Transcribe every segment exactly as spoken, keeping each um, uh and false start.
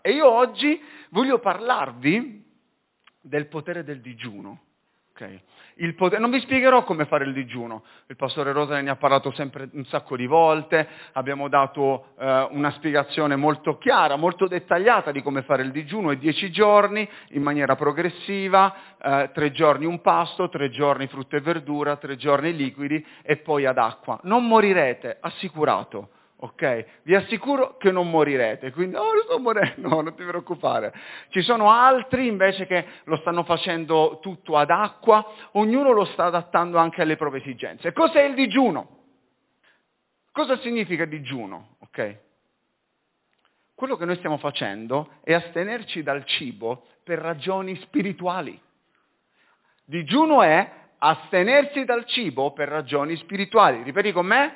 E io oggi voglio parlarvi del potere del digiuno. Okay. Il potere, non vi spiegherò come fare il digiuno, il pastore Rosa ne ha parlato sempre un sacco di volte, abbiamo dato eh, una spiegazione molto chiara, molto dettagliata di come fare il digiuno, è dieci giorni in maniera progressiva, eh, tre giorni un pasto, tre giorni frutta e verdura, tre giorni liquidi e poi ad acqua. Non morirete, assicurato. Ok? Vi assicuro che non morirete, quindi oh, non sto morendo, no, non ti preoccupare. Ci sono altri invece che lo stanno facendo tutto ad acqua, ognuno lo sta adattando anche alle proprie esigenze. Cos'è il digiuno? Cosa significa digiuno? Ok? Quello che noi stiamo facendo è astenerci dal cibo per ragioni spirituali. Digiuno è astenersi dal cibo per ragioni spirituali. Ripeti con me?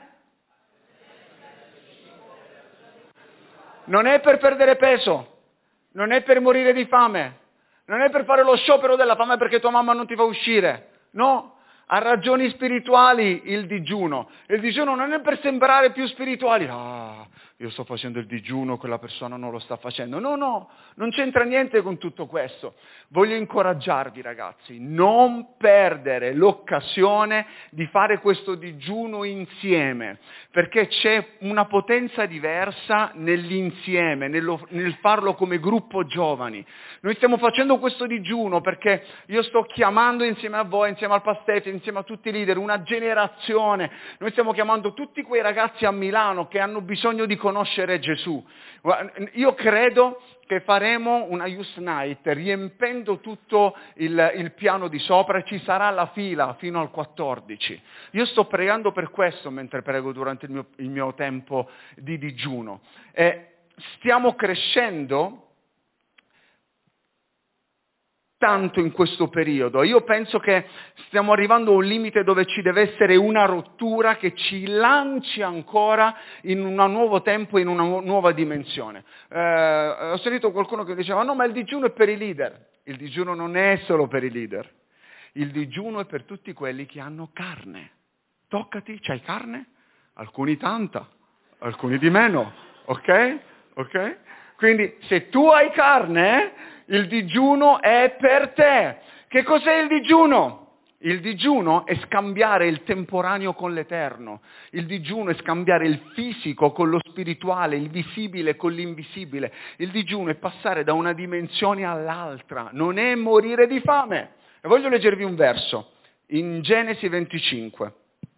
Non è per perdere peso, non è per morire di fame, non è per fare lo sciopero della fame perché tua mamma non ti fa uscire, no, ha ragioni spirituali il digiuno. Il digiuno non è per sembrare più spirituali, ah, io sto facendo il digiuno, quella persona non lo sta facendo. No, no, non c'entra niente con tutto questo. Voglio incoraggiarvi ragazzi, non perdere l'occasione di fare questo digiuno insieme, perché c'è una potenza diversa nell'insieme, nello, nel farlo come gruppo giovani. Noi stiamo facendo questo digiuno perché io sto chiamando insieme a voi, insieme al Pastefio, insieme a tutti i leader, una generazione. Noi stiamo chiamando tutti quei ragazzi a Milano che hanno bisogno di conoscere Gesù. Io credo che faremo una Youth Night riempendo tutto il, il piano di sopra e ci sarà la fila fino al quattordici. Io sto pregando per questo mentre prego durante il mio, il mio tempo di digiuno. E stiamo crescendo tanto in questo periodo. Io penso che stiamo arrivando a un limite dove ci deve essere una rottura che ci lanci ancora in un nuovo tempo, in una nuova dimensione. Eh, ho sentito qualcuno che diceva no, ma il digiuno è per i leader. Il digiuno non è solo per i leader. Il digiuno è per tutti quelli che hanno carne. Toccati, c'hai carne? Alcuni tanta, alcuni di meno. Ok? Ok? Quindi se tu hai carne, il digiuno è per te. Che cos'è il digiuno? Il digiuno è scambiare il temporaneo con l'eterno. Il digiuno è scambiare il fisico con lo spirituale, il visibile con l'invisibile. Il digiuno è passare da una dimensione all'altra, non è morire di fame. E voglio leggervi un verso, in Genesi venticinque.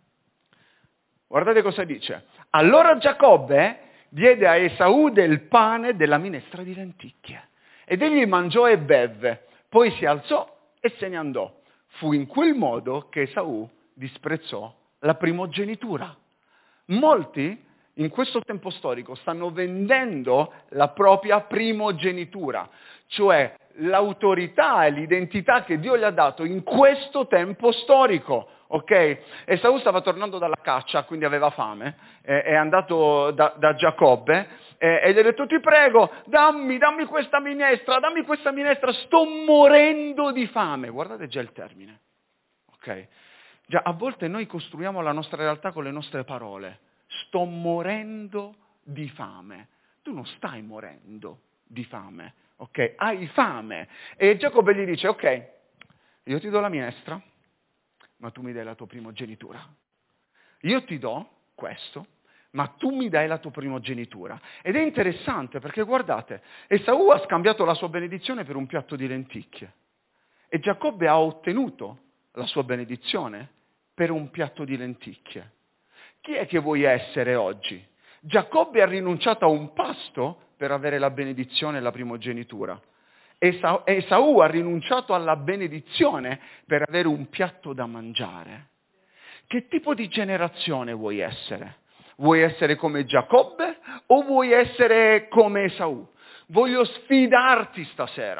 Guardate cosa dice. Allora Giacobbe diede a Esaù del pane della minestra di lenticchie. Ed egli mangiò e bevve, poi si alzò e se ne andò. Fu in quel modo che Esaù disprezzò la primogenitura. Molti in questo tempo storico stanno vendendo la propria primogenitura, cioè l'autorità e l'identità che Dio gli ha dato in questo tempo storico. Ok? Esaù stava tornando dalla caccia, quindi aveva fame, eh, è andato da, da Giacobbe eh, e gli ha detto ti prego, dammi, dammi questa minestra, dammi questa minestra, sto morendo di fame. Guardate già il termine. Ok? Già, a volte noi costruiamo la nostra realtà con le nostre parole. Sto morendo di fame. Tu non stai morendo di fame, ok? Hai fame. E Giacobbe gli dice, ok, io ti do la minestra, ma tu mi dai la tua primogenitura. Io ti do questo, ma tu mi dai la tua primogenitura. Ed è interessante perché guardate, Esaù ha scambiato la sua benedizione per un piatto di lenticchie e Giacobbe ha ottenuto la sua benedizione per un piatto di lenticchie. Chi è che vuoi essere oggi? Giacobbe ha rinunciato a un pasto per avere la benedizione e la primogenitura. Esaù, Esaù ha rinunciato alla benedizione per avere un piatto da mangiare. Che tipo di generazione vuoi essere? Vuoi essere come Giacobbe o vuoi essere come Esaù? Voglio sfidarti stasera.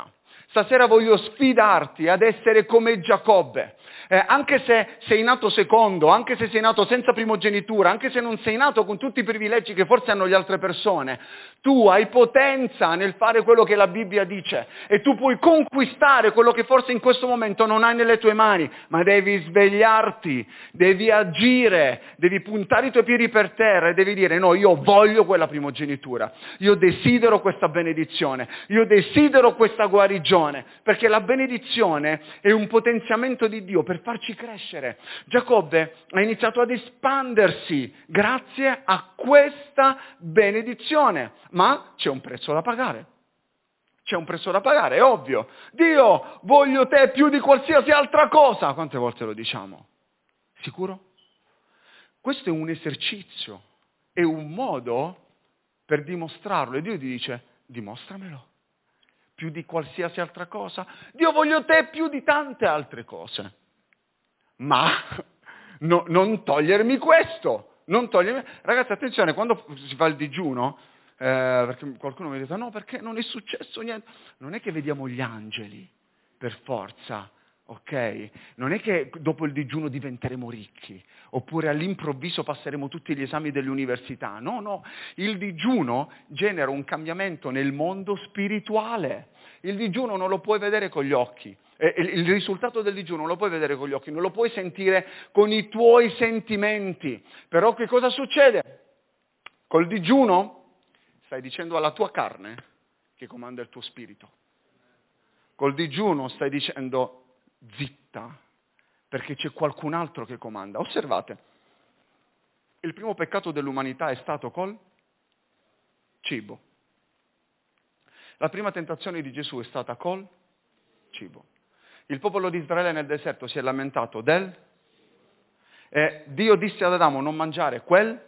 Stasera voglio sfidarti ad essere come Giacobbe. Eh, anche se sei nato secondo, anche se sei nato senza primogenitura, anche se non sei nato con tutti i privilegi che forse hanno le altre persone, tu hai potenza nel fare quello che la Bibbia dice e tu puoi conquistare quello che forse in questo momento non hai nelle tue mani, ma devi svegliarti, devi agire, devi puntare i tuoi piedi per terra e devi dire no, io voglio quella primogenitura, io desidero questa benedizione, io desidero questa guarigione, perché la benedizione è un potenziamento di Dio per farci crescere. Giacobbe ha iniziato ad espandersi grazie a questa benedizione, ma c'è un prezzo da pagare. C'è un prezzo da pagare, è ovvio. Dio, voglio te più di qualsiasi altra cosa. Quante volte lo diciamo? Sicuro? Questo è un esercizio, è un modo per dimostrarlo. E Dio ti dice, dimostramelo. Più di qualsiasi altra cosa. Dio, voglio te più di tante altre cose. Ma no, non togliermi questo, non togliermi... Ragazzi, attenzione, quando si fa il digiuno, eh, perché qualcuno mi ha detto, no, perché non è successo niente. Non è che vediamo gli angeli, per forza, ok? Non è che dopo il digiuno diventeremo ricchi, oppure all'improvviso passeremo tutti gli esami dell'università. No, no, il digiuno genera un cambiamento nel mondo spirituale. Il digiuno non lo puoi vedere con gli occhi. Il risultato del digiuno non lo puoi vedere con gli occhi, non lo puoi sentire con i tuoi sentimenti. Però che cosa succede? Col digiuno stai dicendo alla tua carne che comanda il tuo spirito. Col digiuno stai dicendo zitta, perché c'è qualcun altro che comanda. Osservate, il primo peccato dell'umanità è stato col cibo. La prima tentazione di Gesù è stata col cibo. Il popolo di Israele nel deserto si è lamentato del... E Dio disse ad Adamo non mangiare quel...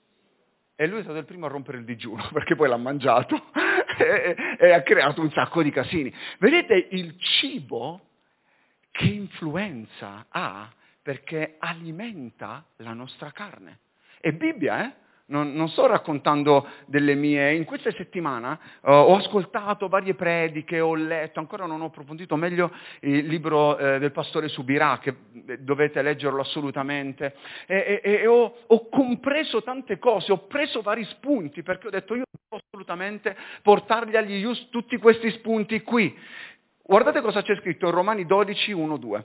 E lui è stato il primo a rompere il digiuno, perché poi l'ha mangiato e, e ha creato un sacco di casini. Vedete il cibo che influenza ha perché alimenta la nostra carne. È Bibbia, eh? Non, non sto raccontando delle mie... In questa settimana uh, ho ascoltato varie prediche, ho letto, ancora non ho approfondito meglio il libro eh, del pastore Subirà, che dovete leggerlo assolutamente, e, e, e ho, ho compreso tante cose, ho preso vari spunti, perché ho detto io devo assolutamente portargli agli Ius tutti questi spunti qui. Guardate cosa c'è scritto in Romani dodici, uno, due.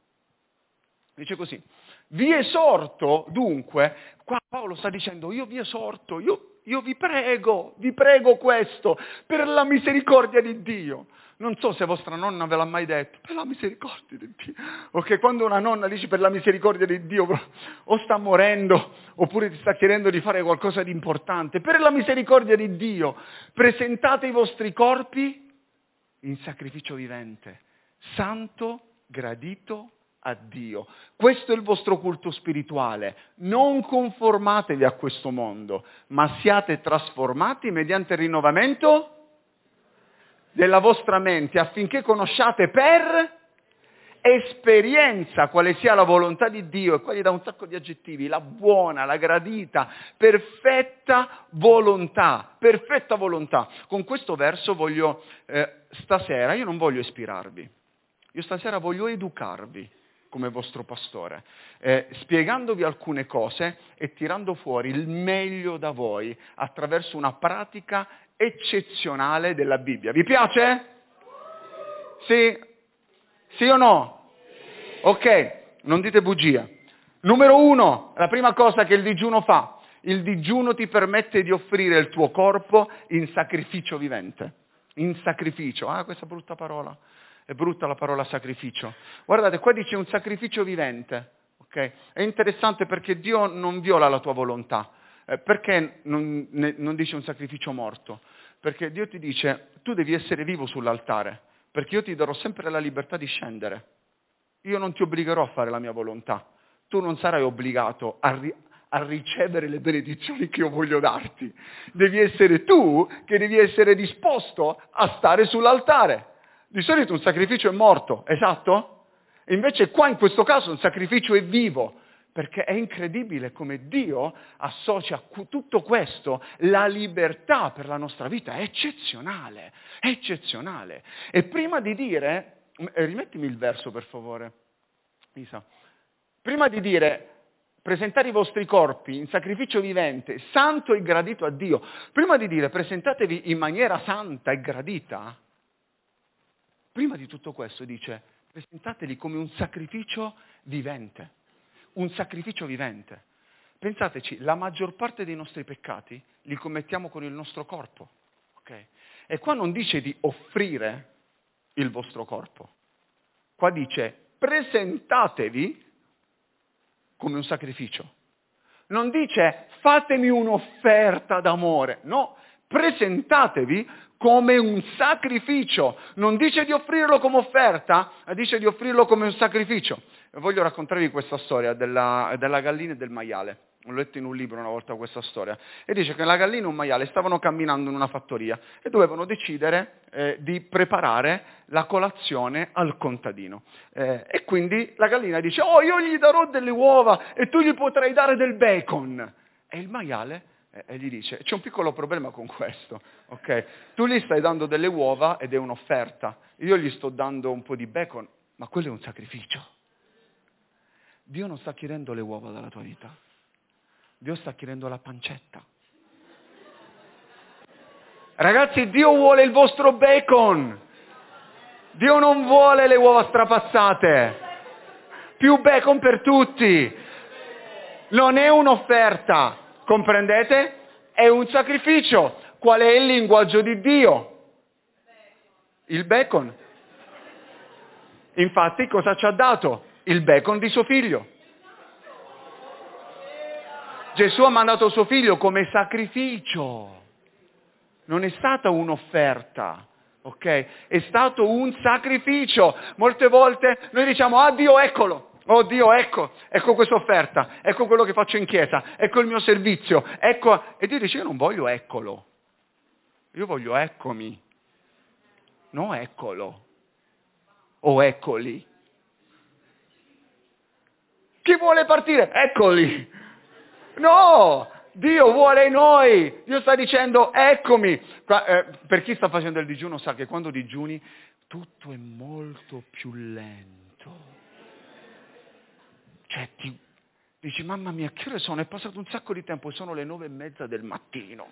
Dice così. Vi esorto, dunque, qua Paolo sta dicendo, io vi esorto, io, io vi prego, vi prego questo, per la misericordia di Dio. Non so se vostra nonna ve l'ha mai detto, per la misericordia di Dio. Ok, quando una nonna dice per la misericordia di Dio, o sta morendo, oppure ti sta chiedendo di fare qualcosa di importante, per la misericordia di Dio, presentate i vostri corpi in sacrificio vivente, santo, gradito a Dio. Questo è il vostro culto spirituale. Non conformatevi a questo mondo, ma siate trasformati mediante il rinnovamento della vostra mente, affinché conosciate per esperienza quale sia la volontà di Dio, e qua gli dà un sacco di aggettivi, la buona, la gradita, perfetta volontà, perfetta volontà. Con questo verso voglio, eh, stasera, io non voglio ispirarvi, io stasera voglio educarvi come vostro pastore, eh, spiegandovi alcune cose e tirando fuori il meglio da voi attraverso una pratica eccezionale della Bibbia. Vi piace? Sì? Sì o no? Ok, non dite bugia. Numero uno, la prima cosa che il digiuno fa, il digiuno ti permette di offrire il tuo corpo in sacrificio vivente. In sacrificio, ah questa brutta parola. È brutta la parola sacrificio. Guardate, qua dice un sacrificio vivente. Okay? È interessante perché Dio non viola la tua volontà. Eh, perché non, ne, non dice un sacrificio morto? Perché Dio ti dice, tu devi essere vivo sull'altare, perché io ti darò sempre la libertà di scendere. Io non ti obbligherò a fare la mia volontà. Tu non sarai obbligato a, ri- a ricevere le benedizioni che io voglio darti. Devi essere tu che devi essere disposto a stare sull'altare. Di solito un sacrificio è morto, esatto? E invece qua in questo caso un sacrificio è vivo, Perché è incredibile come Dio associa a tutto questo la libertà per la nostra vita, è eccezionale, è eccezionale. E prima di dire, rimettimi il verso per favore, Isa, prima di dire presentare i vostri corpi in sacrificio vivente, santo e gradito a Dio, prima di dire presentatevi in maniera santa e gradita, prima di tutto questo dice presentateli come un sacrificio vivente. Un sacrificio vivente. Pensateci, la maggior parte dei nostri peccati li commettiamo con il nostro corpo. Okay? E qua non dice di offrire il vostro corpo. Qua dice presentatevi come un sacrificio. Non dice fatemi un'offerta d'amore. No, presentatevi come un sacrificio. Non dice di offrirlo come offerta, ma dice di offrirlo come un sacrificio. Voglio raccontarvi questa storia della, della gallina e del maiale. Ho letto in un libro una volta questa storia. E dice che la gallina e un maiale stavano camminando in una fattoria e dovevano decidere eh, di preparare la colazione al contadino. Eh, e quindi la gallina dice, oh, io gli darò delle uova e tu gli potrai dare del bacon. E il maiale eh, e gli dice, c'è un piccolo problema con questo. Okay? Tu gli stai dando delle uova ed è un'offerta. Io gli sto dando un po' di bacon, ma quello è un sacrificio. Dio non sta chiedendo le uova dalla tua vita. Dio sta chiedendo la pancetta. Ragazzi, Dio vuole il vostro bacon. Dio non vuole le uova strapazzate. Più bacon per tutti. Non è un'offerta, comprendete? È un sacrificio. Qual è il linguaggio di Dio? Il bacon. Infatti, cosa ci ha dato? Il bacon di suo figlio. Gesù ha mandato suo figlio come sacrificio. Non è stata un'offerta, ok? È stato un sacrificio. Molte volte noi diciamo, ah Dio, eccolo. Oh Dio, ecco, ecco questa offerta, ecco quello che faccio in chiesa, ecco il mio servizio, ecco. E Dio dice, io non voglio eccolo. Io voglio eccomi. No, eccolo. O eccoli. Chi vuole partire? Eccoli! No! Dio vuole noi! Dio sta dicendo, eccomi! Per chi sta facendo il digiuno sa che quando digiuni tutto è molto più lento. Cioè ti dici, mamma mia, che ore sono? È passato un sacco di tempo, sono le nove e mezza del mattino.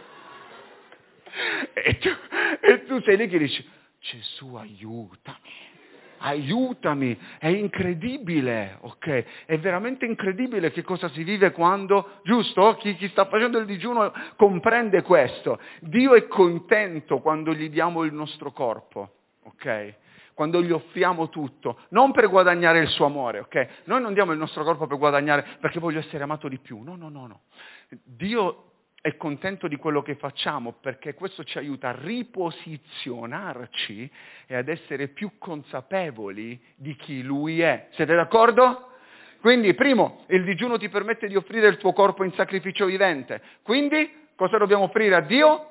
E tu, e tu sei lì che dici, Gesù aiutami! Aiutami, è incredibile, ok? È veramente incredibile che cosa si vive quando, giusto? Chi, chi sta facendo il digiuno comprende questo. Dio è contento quando gli diamo il nostro corpo, ok? Quando gli offriamo tutto, non per guadagnare il suo amore, ok? Noi non diamo il nostro corpo per guadagnare, perché voglio essere amato di più, no, no, no, no. Dio è contento di quello che facciamo perché questo ci aiuta a riposizionarci e ad essere più consapevoli di chi Lui è. Siete d'accordo? Quindi, primo, il digiuno ti permette di offrire il tuo corpo in sacrificio vivente. Quindi, cosa dobbiamo offrire a Dio?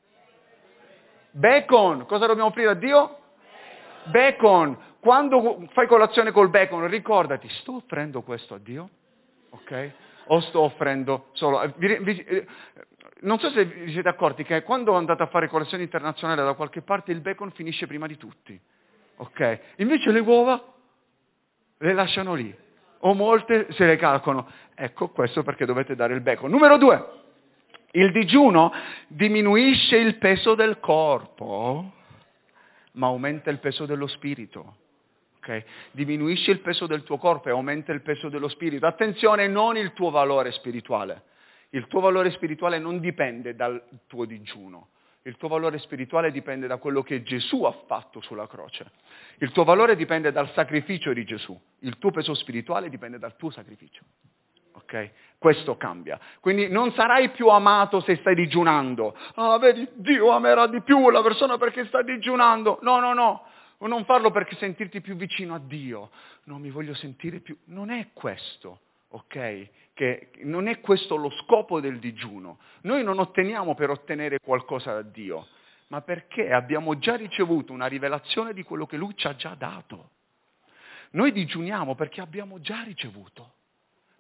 Bacon. Cosa dobbiamo offrire a Dio? Bacon. Quando fai colazione col bacon, ricordati, sto offrendo questo a Dio? Ok? O sto offrendo solo... Vi, vi, non so se vi siete accorti che quando andate a fare colazione internazionale da qualche parte il bacon finisce prima di tutti. Ok? Invece le uova le lasciano lì. O molte se le calcolano. Ecco questo perché dovete dare il bacon. Numero due. Il digiuno diminuisce il peso del corpo, ma aumenta il peso dello spirito. Okay. Diminuisce il peso del tuo corpo e aumenta il peso dello spirito. Attenzione, non il tuo valore spirituale. Il tuo valore spirituale non dipende dal tuo digiuno. Il tuo valore spirituale dipende da quello che Gesù ha fatto sulla croce. Il tuo valore dipende dal sacrificio di Gesù. Il tuo peso spirituale dipende dal tuo sacrificio. Ok? Questo cambia. Quindi non sarai più amato se stai digiunando. Ah, vedi, Dio amerà di più la persona perché sta digiunando. No, no, no. Non farlo perché sentirti più vicino a Dio. Non mi voglio sentire più... Non è questo, ok? Che non è questo lo scopo del digiuno. Noi non otteniamo per ottenere qualcosa da Dio, ma perché abbiamo già ricevuto una rivelazione di quello che Lui ci ha già dato. Noi digiuniamo perché abbiamo già ricevuto.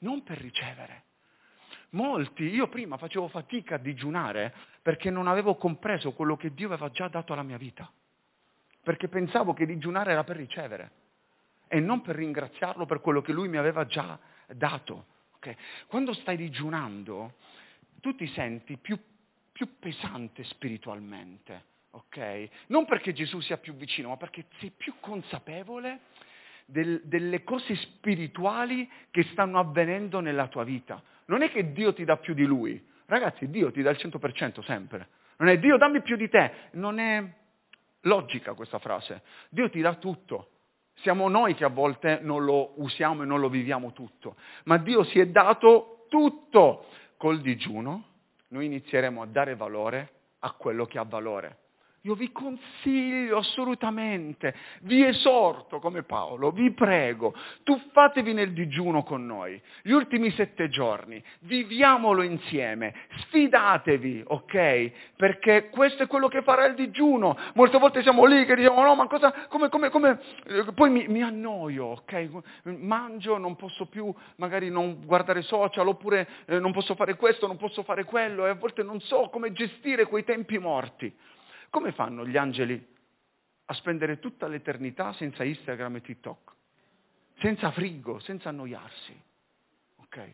non per ricevere. Molti, io prima facevo fatica a digiunare perché non avevo compreso quello che Dio aveva già dato alla mia vita, perché pensavo che digiunare era per ricevere e non per ringraziarlo per quello che Lui mi aveva già dato. Okay? Quando stai digiunando, tu ti senti più, più pesante spiritualmente, ok? Non perché Gesù sia più vicino, ma perché sei più consapevole del, delle cose spirituali che stanno avvenendo nella tua vita. Non è che Dio ti dà più di Lui. Ragazzi, Dio ti dà il cento per cento sempre. Non è Dio dammi più di te. Non è logica questa frase. Dio ti dà tutto. Siamo noi che a volte non lo usiamo e non lo viviamo tutto. Ma Dio si è dato tutto. Col digiuno noi inizieremo a dare valore a quello che ha valore. Io vi consiglio assolutamente, vi esorto come Paolo, vi prego, tuffatevi nel digiuno con noi, gli ultimi sette giorni, viviamolo insieme, sfidatevi, ok? Perché questo è quello che farà il digiuno. Molte volte siamo lì che diciamo, no, ma cosa, come, come, come, poi mi, mi annoio, ok? Mangio, non posso più magari non guardare social, oppure eh, non posso fare questo, non posso fare quello, e a volte non so come gestire quei tempi morti. Come fanno gli angeli a spendere tutta l'eternità senza Instagram e TikTok? Senza frigo, senza annoiarsi. Ok?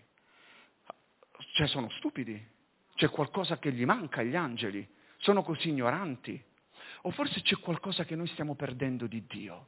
Cioè sono stupidi. C'è qualcosa che gli manca agli angeli. Sono così ignoranti. O forse c'è qualcosa che noi stiamo perdendo di Dio.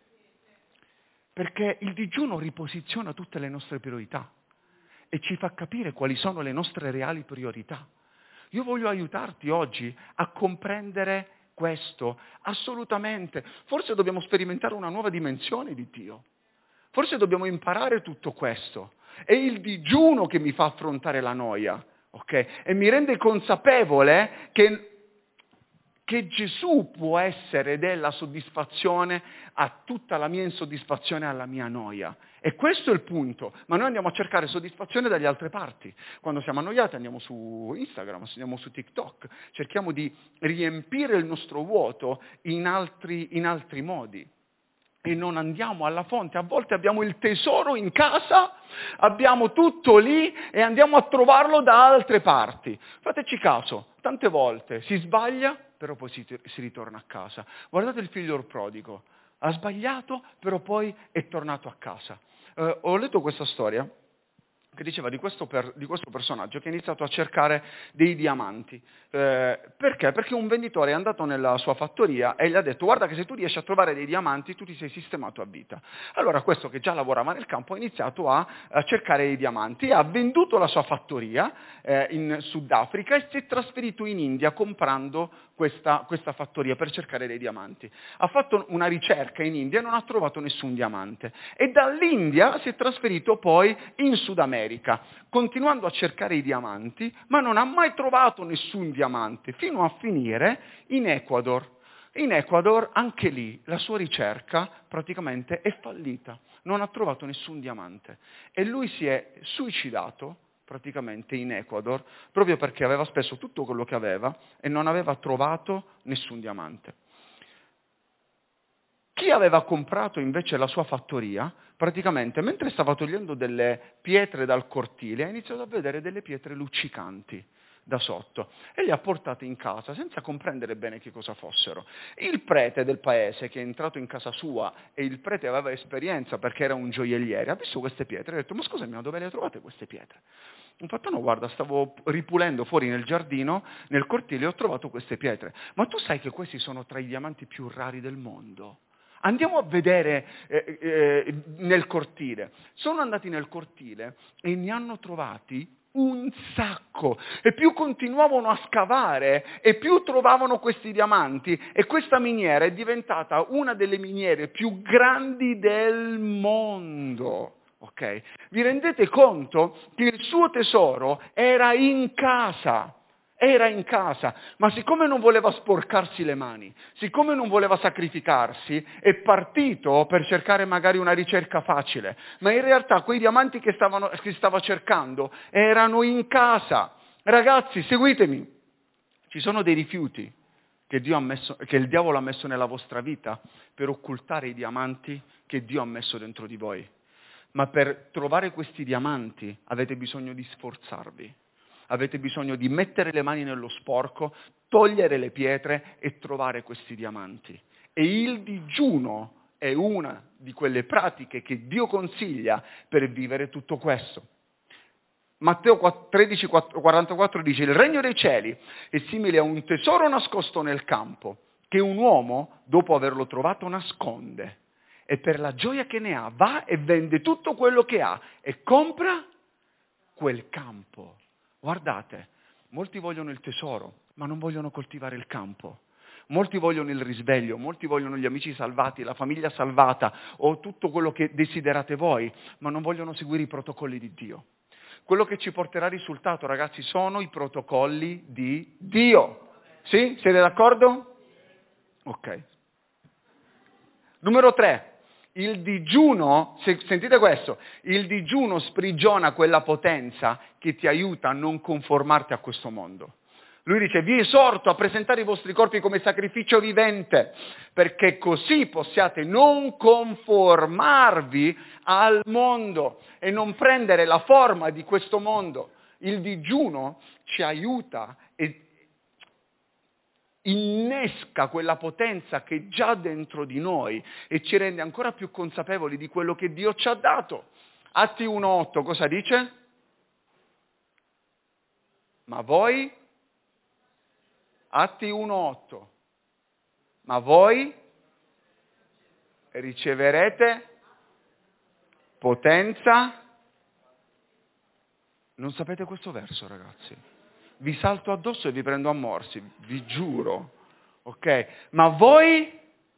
Perché il digiuno riposiziona tutte le nostre priorità e ci fa capire quali sono le nostre reali priorità. Io voglio aiutarti oggi a comprendere questo, assolutamente. Forse dobbiamo sperimentare una nuova dimensione di Dio. Forse dobbiamo imparare tutto questo. È il digiuno che mi fa affrontare la noia, ok? E mi rende consapevole che, che Gesù può essere della soddisfazione a tutta la mia insoddisfazione e alla mia noia. E questo è il punto. Ma noi andiamo a cercare soddisfazione dalle altre parti. Quando siamo annoiati andiamo su Instagram, andiamo su TikTok, cerchiamo di riempire il nostro vuoto in altri, in altri modi. E non andiamo alla fonte. A volte abbiamo il tesoro in casa, abbiamo tutto lì e andiamo a trovarlo da altre parti. Fateci caso, tante volte si sbaglia, però poi si, si ritorna a casa. Guardate il figlio prodigo, ha sbagliato, però poi è tornato a casa. Eh, ho letto questa storia che diceva di questo, per, di questo personaggio che ha iniziato a cercare dei diamanti. Eh, perché? Perché un venditore è andato nella sua fattoria e gli ha detto guarda che se tu riesci a trovare dei diamanti tu ti sei sistemato a vita. Allora questo che già lavorava nel campo ha iniziato a, a cercare dei diamanti e ha venduto la sua fattoria eh, in Sudafrica e si è trasferito in India comprando questa, questa fattoria per cercare dei diamanti. Ha fatto una ricerca in India e non ha trovato nessun diamante e dall'India si è trasferito poi in Sud America, continuando a cercare i diamanti, ma non ha mai trovato nessun diamante, fino a finire in Ecuador. In Ecuador, anche lì, la sua ricerca praticamente è fallita, non ha trovato nessun diamante. E lui si è suicidato, praticamente, in Ecuador, proprio perché aveva speso tutto quello che aveva e non aveva trovato nessun diamante. Chi aveva comprato invece la sua fattoria, praticamente mentre stava togliendo delle pietre dal cortile, ha iniziato a vedere delle pietre luccicanti da sotto e le ha portate in casa senza comprendere bene che cosa fossero. Il prete del paese che è entrato in casa sua e il prete aveva esperienza perché era un gioielliere, ha visto queste pietre e ha detto ma scusami, ma dove le trovate queste pietre? Infatti no, guarda, stavo ripulendo fuori nel giardino, nel cortile e ho trovato queste pietre. Ma tu sai che questi sono tra i diamanti più rari del mondo? Andiamo a vedere eh, eh, nel cortile. Sono andati nel cortile e ne hanno trovati un sacco. E più continuavano a scavare e più trovavano questi diamanti. E questa miniera è diventata una delle miniere più grandi del mondo. Ok? Vi rendete conto che il suo tesoro era in casa? Era in casa, ma siccome non voleva sporcarsi le mani, siccome non voleva sacrificarsi, è partito per cercare magari una ricerca facile, ma in realtà quei diamanti che, stavano, che stava cercando erano in casa. Ragazzi, seguitemi, ci sono dei rifiuti che, Dio ha messo, che il diavolo ha messo nella vostra vita per occultare i diamanti che Dio ha messo dentro di voi. Ma per trovare questi diamanti avete bisogno di sforzarvi. Avete bisogno di mettere le mani nello sporco, togliere le pietre e trovare questi diamanti. E il digiuno è una di quelle pratiche che Dio consiglia per vivere tutto questo. Matteo tredici quarantaquattro dice: il regno dei cieli è simile a un tesoro nascosto nel campo, che un uomo, dopo averlo trovato, nasconde. E per la gioia che ne ha, va e vende tutto quello che ha e compra quel campo. Guardate, molti vogliono il tesoro, ma non vogliono coltivare il campo. Molti vogliono il risveglio, molti vogliono gli amici salvati, la famiglia salvata o tutto quello che desiderate voi, ma non vogliono seguire i protocolli di Dio. Quello che ci porterà risultato, ragazzi, sono i protocolli di Dio. Sì? Siete d'accordo? Ok. Numero tre. Il digiuno, sentite questo, il digiuno sprigiona quella potenza che ti aiuta a non conformarti a questo mondo. Lui dice: vi esorto a presentare i vostri corpi come sacrificio vivente, perché così possiate non conformarvi al mondo e non prendere la forma di questo mondo. Il digiuno ci aiuta e innesca quella potenza che è già dentro di noi e ci rende ancora più consapevoli di quello che Dio ci ha dato. Atti uno otto cosa dice? Ma voi? Atti uno otto. Ma voi riceverete potenza? Non sapete questo verso, ragazzi? Vi salto addosso e vi prendo a morsi, vi giuro. Ok? Ma voi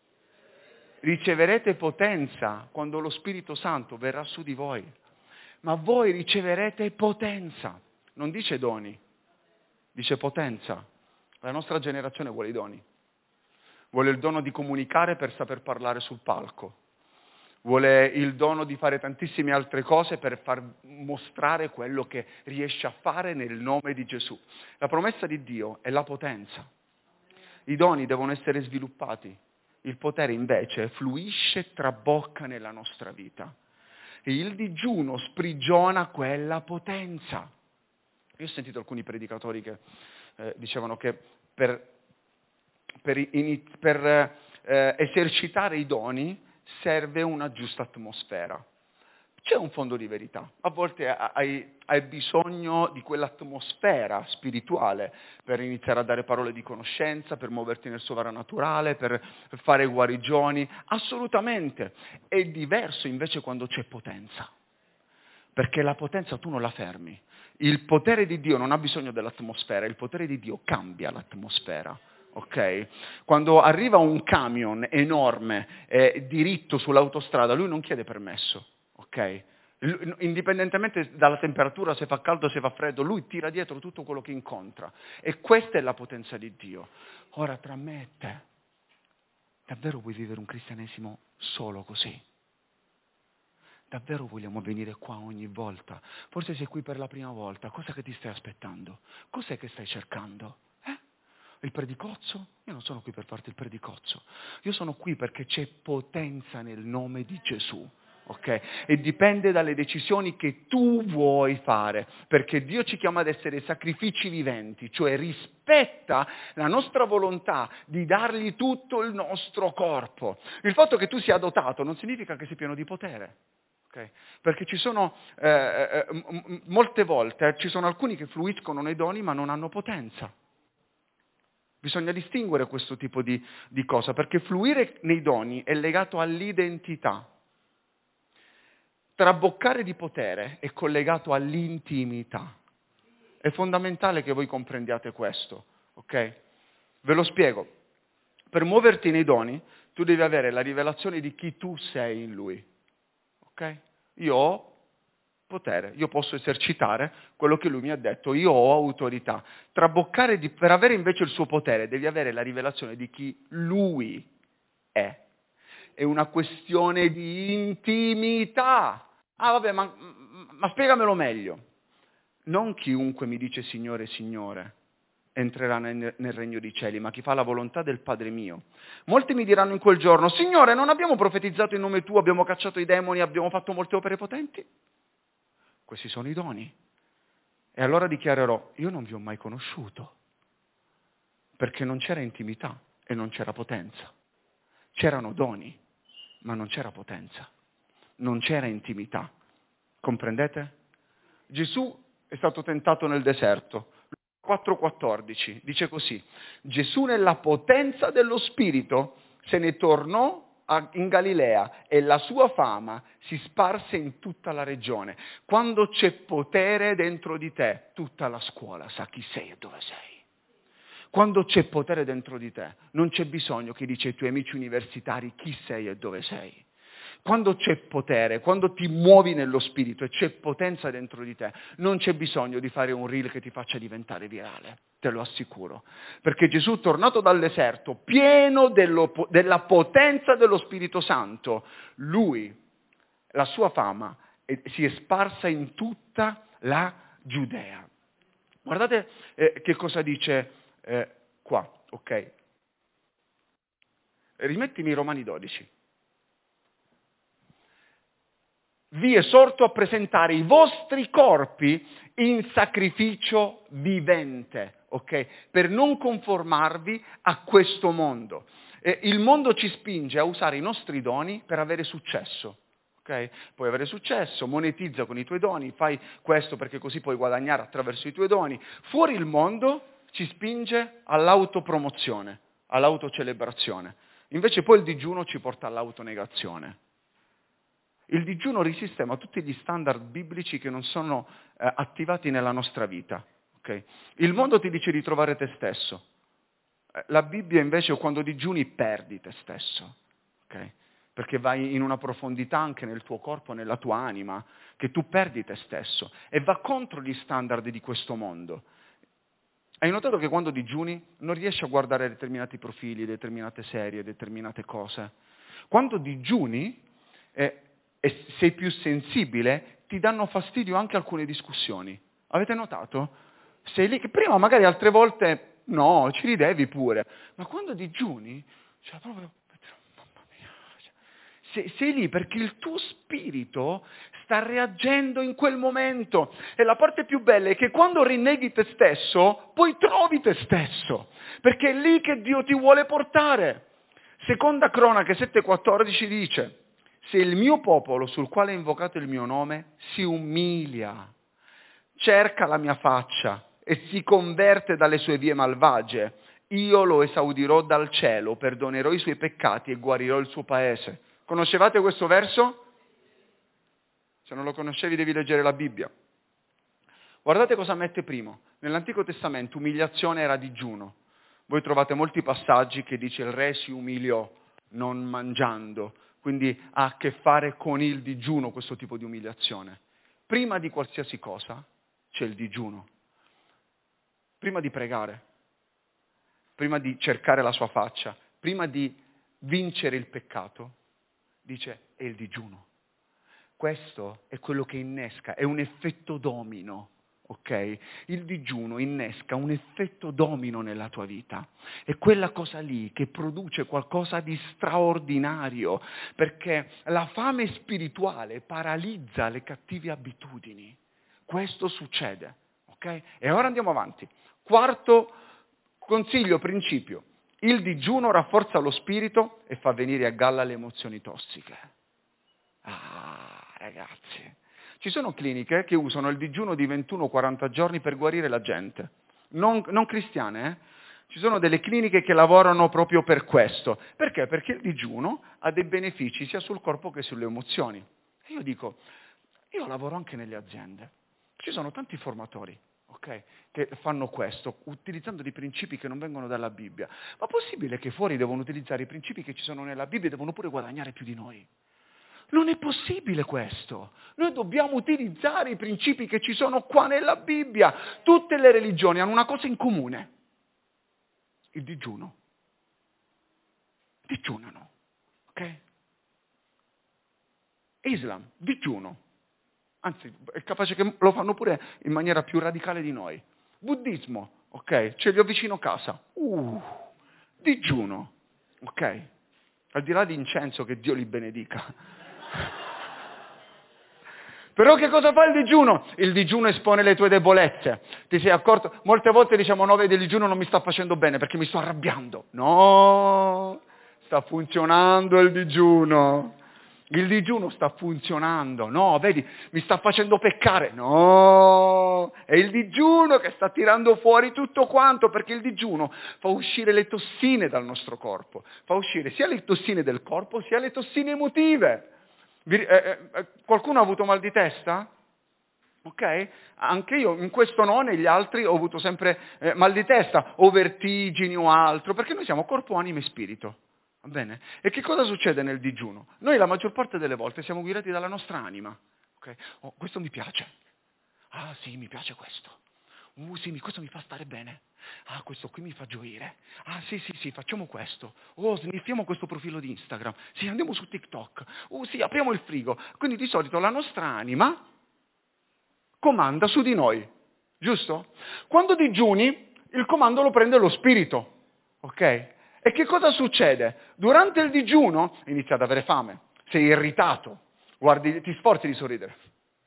riceverete potenza quando lo Spirito Santo verrà su di voi. Ma voi riceverete potenza. Non dice doni, dice potenza. La nostra generazione vuole i doni. Vuole il dono di comunicare per saper parlare sul palco. Vuole il dono di fare tantissime altre cose per far mostrare quello che riesce a fare nel nome di Gesù. La promessa di Dio è la potenza. I doni devono essere sviluppati. Il potere invece fluisce, trabocca nella nostra vita. E il digiuno sprigiona quella potenza. Io ho sentito alcuni predicatori che eh, dicevano che per, per, in, per eh, esercitare i doni serve una giusta atmosfera. C'è un fondo di verità. A volte hai, hai bisogno di quell'atmosfera spirituale per iniziare a dare parole di conoscenza, per muoverti nel sovrannaturale, per fare guarigioni. Assolutamente. È diverso invece quando c'è potenza. Perché la potenza tu non la fermi. Il potere di Dio non ha bisogno dell'atmosfera, il potere di Dio cambia l'atmosfera. Okay? Quando arriva un camion enorme, eh, diritto sull'autostrada, lui non chiede permesso, okay? L- indipendentemente dalla temperatura, se fa caldo, se fa freddo, lui tira dietro tutto quello che incontra. E questa è la potenza di Dio. Ora, tra me e te, davvero vuoi vivere un cristianesimo solo così? Davvero vogliamo venire qua ogni volta? Forse sei qui per la prima volta, cosa che ti stai aspettando? Cos'è che stai cercando? Il predicozzo? Io non sono qui per farti il predicozzo. Io sono qui perché c'è potenza nel nome di Gesù. Okay? E dipende dalle decisioni che tu vuoi fare, perché Dio ci chiama ad essere sacrifici viventi, cioè rispetta la nostra volontà di dargli tutto il nostro corpo. Il fatto che tu sia dotato non significa che sei pieno di potere. Okay? Perché ci sono, eh, eh, m- molte volte, eh, ci sono alcuni che fluiscono nei doni ma non hanno potenza. Bisogna distinguere questo tipo di, di cosa, perché fluire nei doni è legato all'identità. Traboccare di potere è collegato all'intimità. È fondamentale che voi comprendiate questo, ok? Ve lo spiego. Per muoverti nei doni, tu devi avere la rivelazione di chi tu sei in Lui, ok? Io ho potere, io posso esercitare quello che lui mi ha detto, io ho autorità. Traboccare di, per avere invece il suo potere devi avere la rivelazione di chi lui è. È una questione di intimità. Ah vabbè, ma, ma spiegamelo meglio. Non chiunque mi dice Signore, Signore, entrerà nel, nel regno dei cieli, ma chi fa la volontà del Padre mio. Molti mi diranno in quel giorno, Signore, non abbiamo profetizzato in nome tuo, abbiamo cacciato i demoni, abbiamo fatto molte opere potenti? Questi sono i doni. E allora dichiarerò, io non vi ho mai conosciuto, perché non c'era intimità e non c'era potenza. C'erano doni, ma non c'era potenza, non c'era intimità. Comprendete? Gesù è stato tentato nel deserto. quattro quattordici dice così, Gesù nella potenza dello Spirito se ne tornò a, in Galilea e la sua fama si sparse in tutta la regione. Quando c'è potere dentro di te, tutta la scuola sa chi sei e dove sei. Quando c'è potere dentro di te, non c'è bisogno che dici ai tuoi amici universitari chi sei e dove sei. Quando c'è potere, quando ti muovi nello spirito e c'è potenza dentro di te, non c'è bisogno di fare un reel che ti faccia diventare virale, te lo assicuro. Perché Gesù, tornato dal deserto, pieno dello, della potenza dello Spirito Santo, lui, la sua fama, eh, si è sparsa in tutta la Giudea. Guardate eh, che cosa dice eh, qua, ok? Rimettimi Romani dodici. Vi esorto a presentare i vostri corpi in sacrificio vivente, ok? Per non conformarvi a questo mondo. Eh, il mondo ci spinge a usare i nostri doni per avere successo, ok? Puoi avere successo, monetizza con i tuoi doni, fai questo perché così puoi guadagnare attraverso i tuoi doni. Fuori il mondo ci spinge all'autopromozione, all'autocelebrazione. Invece poi il digiuno ci porta all'autonegazione. Il digiuno risistema tutti gli standard biblici che non sono eh, attivati nella nostra vita. Okay? Il mondo ti dice di trovare te stesso. Eh, la Bibbia invece quando digiuni perdi te stesso. Okay? Perché vai in una profondità anche nel tuo corpo, nella tua anima, che tu perdi te stesso. E va contro gli standard di questo mondo. Hai notato che quando digiuni non riesci a guardare determinati profili, determinate serie, determinate cose? Quando digiuni... Eh, e sei più sensibile, ti danno fastidio anche alcune discussioni. Avete notato? Sei lì che prima magari altre volte no, ci ridevi pure, ma quando digiuni, cioè proprio, mamma mia, sei, sei lì perché il tuo spirito sta reagendo in quel momento. E la parte più bella è che quando rinneghi te stesso, poi trovi te stesso, perché è lì che Dio ti vuole portare. Seconda Cronache sette quattordici dice, se il mio popolo, sul quale è invocato il mio nome, si umilia, cerca la mia faccia e si converte dalle sue vie malvagie, io lo esaudirò dal cielo, perdonerò i suoi peccati e guarirò il suo paese. Conoscevate questo verso? Se non lo conoscevi devi leggere la Bibbia. Guardate cosa mette primo. Nell'Antico Testamento umiliazione era digiuno. Voi trovate molti passaggi che dice il re si umiliò non mangiando. Quindi ha a che fare con il digiuno questo tipo di umiliazione. Prima di qualsiasi cosa c'è il digiuno. Prima di pregare, prima di cercare la sua faccia, prima di vincere il peccato, dice è il digiuno. Questo è quello che innesca, è un effetto domino. Ok? Il digiuno innesca un effetto domino nella tua vita. È quella cosa lì che produce qualcosa di straordinario, perché la fame spirituale paralizza le cattive abitudini. Questo succede. Ok? E ora andiamo avanti. Quarto consiglio, principio. Il digiuno rafforza lo spirito e fa venire a galla le emozioni tossiche. Ah, ragazzi. Ci sono cliniche che usano il digiuno di ventuno quaranta giorni per guarire la gente, non, non cristiane, eh? Ci sono delle cliniche che lavorano proprio per questo. Perché? Perché il digiuno ha dei benefici sia sul corpo che sulle emozioni. E io dico, io lavoro anche nelle aziende, ci sono tanti formatori, ok, che fanno questo, utilizzando dei principi che non vengono dalla Bibbia. Ma è possibile che fuori devono utilizzare i principi che ci sono nella Bibbia e devono pure guadagnare più di noi? Non è possibile questo. Noi dobbiamo utilizzare i principi che ci sono qua nella Bibbia. Tutte le religioni hanno una cosa in comune. Il digiuno. Digiunano. Ok? Islam, digiuno. Anzi, è capace che lo fanno pure in maniera più radicale di noi. Buddismo, ok? Ce li ho vicino casa. Uh, digiuno, ok? Al di là di incenso, che Dio li benedica. Però che cosa fa il digiuno? Il digiuno espone le tue debolezze. Ti sei accorto? Molte volte diciamo, no, vedi, il digiuno non mi sta facendo bene perché mi sto arrabbiando. No, sta funzionando il digiuno. Il digiuno sta funzionando. No, vedi, mi sta facendo peccare. No, è il digiuno che sta tirando fuori tutto quanto, perché il digiuno fa uscire le tossine dal nostro corpo. Fa uscire sia le tossine del corpo, sia le tossine emotive. Vi, eh, eh, qualcuno ha avuto mal di testa? Ok? Anche io, in questo no, negli altri ho avuto sempre eh, mal di testa, o vertigini o altro, perché noi siamo corpo, anima e spirito. Va bene? E che cosa succede nel digiuno? Noi la maggior parte delle volte siamo guidati dalla nostra anima. Okay? Oh, questo mi piace. Ah sì, mi piace questo. Uh sì, questo mi fa stare bene. Ah, questo qui mi fa gioire. Ah sì, sì, sì, facciamo questo. Oh, sniffiamo questo profilo di Instagram. Sì, andiamo su TikTok. Oh sì, apriamo il frigo. Quindi di solito la nostra anima comanda su di noi. Giusto? Quando digiuni, il comando lo prende lo spirito. Ok? E che cosa succede? Durante il digiuno inizi ad avere fame, sei irritato, guardi, ti sforzi di sorridere.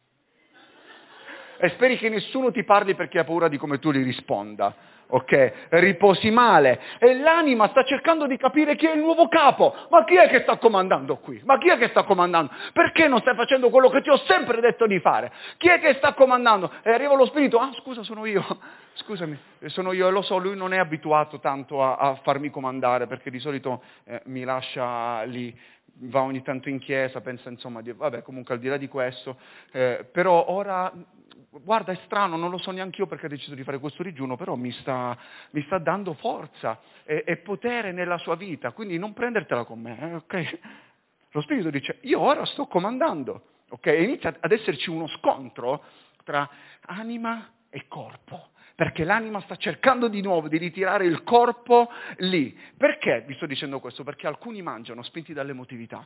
E speri che nessuno ti parli perché ha paura di come tu gli risponda. Ok? Riposi male. E l'anima sta cercando di capire chi è il nuovo capo. Ma chi è che sta comandando qui? Ma chi è che sta comandando? Perché non stai facendo quello che ti ho sempre detto di fare? Chi è che sta comandando? E arriva lo spirito. Ah, scusa, sono io. Scusami, sono io. E lo so, lui non è abituato tanto a, a farmi comandare, perché di solito eh, mi lascia lì. Va ogni tanto in chiesa, pensa insomma di... Vabbè, comunque al di là di questo. Eh, però ora... Guarda, è strano, non lo so neanche io perché ha deciso di fare questo digiuno, però mi sta, mi sta dando forza e, e potere nella sua vita, quindi non prendertela con me, eh, ok? Lo Spirito dice, io ora sto comandando, ok? E inizia ad esserci uno scontro tra anima e corpo, perché l'anima sta cercando di nuovo di ritirare il corpo lì. Perché vi sto dicendo questo? Perché alcuni mangiano spinti dall'emotività.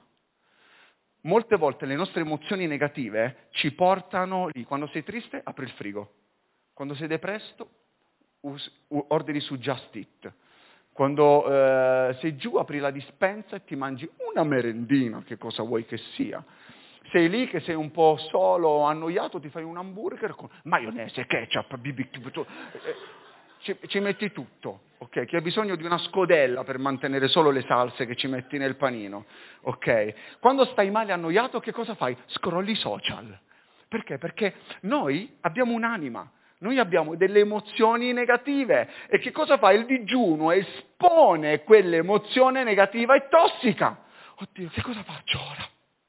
Molte volte le nostre emozioni negative ci portano lì. Quando sei triste, apri il frigo. Quando sei depresso, us- ordini su Just Eat. Quando eh, sei giù, apri la dispensa e ti mangi una merendina, che cosa vuoi che sia. Sei lì che sei un po' solo, annoiato, ti fai un hamburger con maionese, ketchup, B B Q, ci, ci metti tutto, ok? Chi ha bisogno di una scodella per mantenere solo le salse che ci metti nel panino, ok? Quando stai male annoiato, che cosa fai? Scrolli social. Perché? Perché noi abbiamo un'anima, noi abbiamo delle emozioni negative. E che cosa fa? Il digiuno espone quell'emozione negativa e tossica. Oddio, che cosa faccio ora?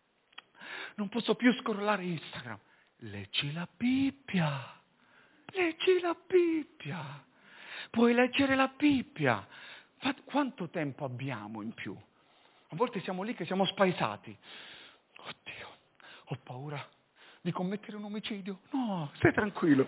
Non posso più scrollare Instagram. Leggi la Bibbia. Leggi la Bibbia. Puoi leggere la Bibbia. Quanto tempo abbiamo in più? A volte siamo lì che siamo spaesati. Oddio, ho paura di commettere un omicidio. No, stai tranquillo.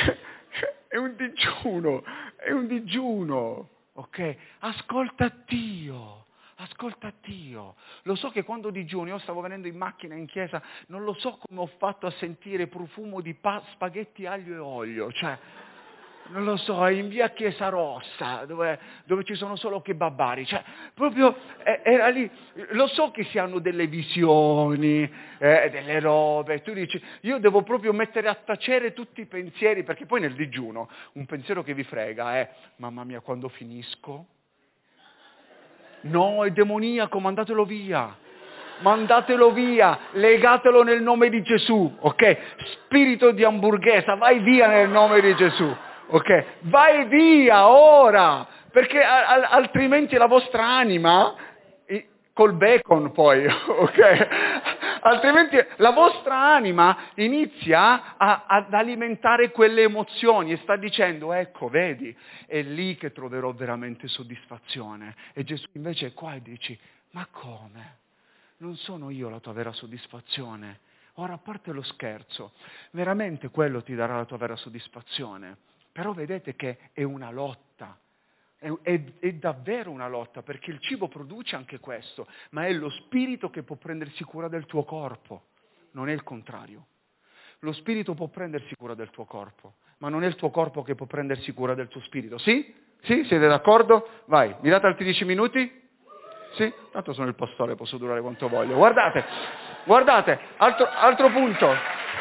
È un digiuno, è un digiuno. Ok? Ascolta Dio. Ascolta Dio. Lo so che quando digiuni, io stavo venendo in macchina in chiesa, non lo so come ho fatto a sentire profumo di pa- spaghetti aglio e olio. Cioè, non lo so, è in via Chiesa Rossa, dove, dove ci sono solo kebabari, cioè, proprio eh, era lì, lo so che si hanno delle visioni, eh, delle robe, tu dici, io devo proprio mettere a tacere tutti i pensieri, perché poi nel digiuno, un pensiero che vi frega è, mamma mia, quando finisco? No, è demoniaco, mandatelo via. Mandatelo via, legatelo nel nome di Gesù, ok? Spirito di hamburghesa, vai via nel nome di Gesù, ok? Vai via ora, perché a- a- altrimenti la vostra anima, i- col bacon poi, ok? Altrimenti la vostra anima inizia a- ad alimentare quelle emozioni e sta dicendo, ecco, vedi, è lì che troverò veramente soddisfazione. E Gesù invece è qua e dici, ma come? Non sono io la tua vera soddisfazione. Ora, a parte lo scherzo, veramente quello ti darà la tua vera soddisfazione. Però vedete che è una lotta. È, è, è davvero una lotta, perché il cibo produce anche questo, ma è lo spirito che può prendersi cura del tuo corpo, non è il contrario. Lo spirito può prendersi cura del tuo corpo, ma non è il tuo corpo che può prendersi cura del tuo spirito. Sì? Sì? Siete d'accordo? Vai, mi date altri dieci minuti? Sì? Tanto sono il pastore, posso durare quanto voglio. Guardate, guardate, altro, altro punto.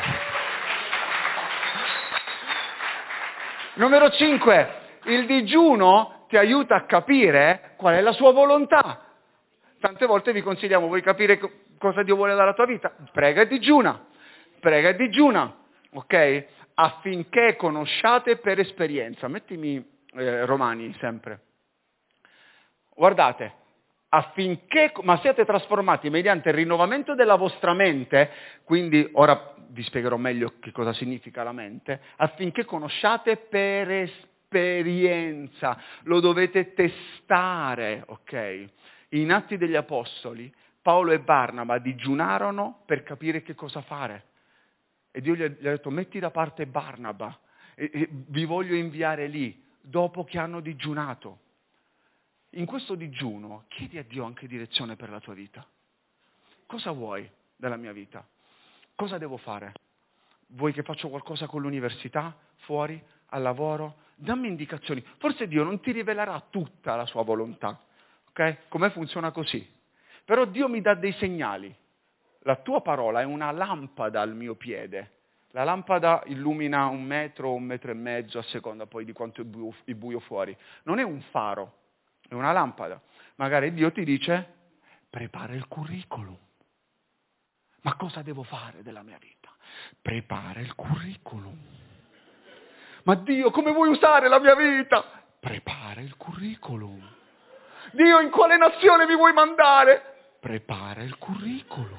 Numero cinque, il digiuno ti aiuta a capire qual è la sua volontà. Tante volte vi consigliamo, vuoi capire co- cosa Dio vuole dalla tua vita? Prega e digiuna, prega e digiuna, ok? Affinché conosciate per esperienza. Mettimi eh, Romani sempre. Guardate, affinché, ma siate trasformati mediante il rinnovamento della vostra mente, quindi ora vi spiegherò meglio che cosa significa la mente, affinché conosciate per esperienza, lo dovete testare, ok? In Atti degli Apostoli, Paolo e Barnaba digiunarono per capire che cosa fare. E Dio gli ha, gli ha detto, metti da parte Barnaba, e, e vi voglio inviare lì, dopo che hanno digiunato. In questo digiuno chiedi a Dio anche direzione per la tua vita. Cosa vuoi dalla mia vita? Cosa devo fare? Vuoi che faccia qualcosa con l'università? Fuori? Al lavoro? Dammi indicazioni. Forse Dio non ti rivelerà tutta la sua volontà. Ok? Come funziona così? Però Dio mi dà dei segnali. La tua parola è una lampada al mio piede. La lampada illumina un metro o un metro e mezzo a seconda poi di quanto è buio, è buio fuori. Non è un faro. È una lampada. Magari Dio ti dice, prepara il curriculum. Ma cosa devo fare della mia vita? Prepara il curriculum. Ma Dio, come vuoi usare la mia vita? Prepara il curriculum. Dio, in quale nazione mi vuoi mandare? Prepara il curriculum.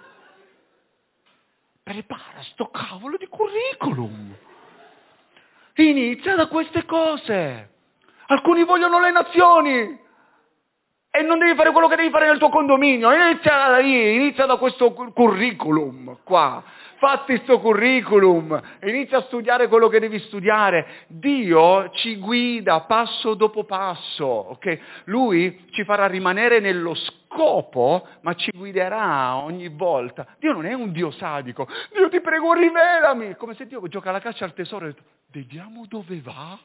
Prepara sto cavolo di curriculum. Inizia da queste cose. Alcuni vogliono le nazioni e non devi fare quello che devi fare nel tuo condominio. Inizia da lì, inizia da questo curriculum qua. Fatti sto curriculum, inizia a studiare quello che devi studiare. Dio ci guida passo dopo passo, ok? Lui ci farà rimanere nello scopo, ma ci guiderà ogni volta. Dio non è un Dio sadico. Dio, ti prego, rivelami. Come se Dio gioca alla caccia al tesoro e detto, vediamo dove va.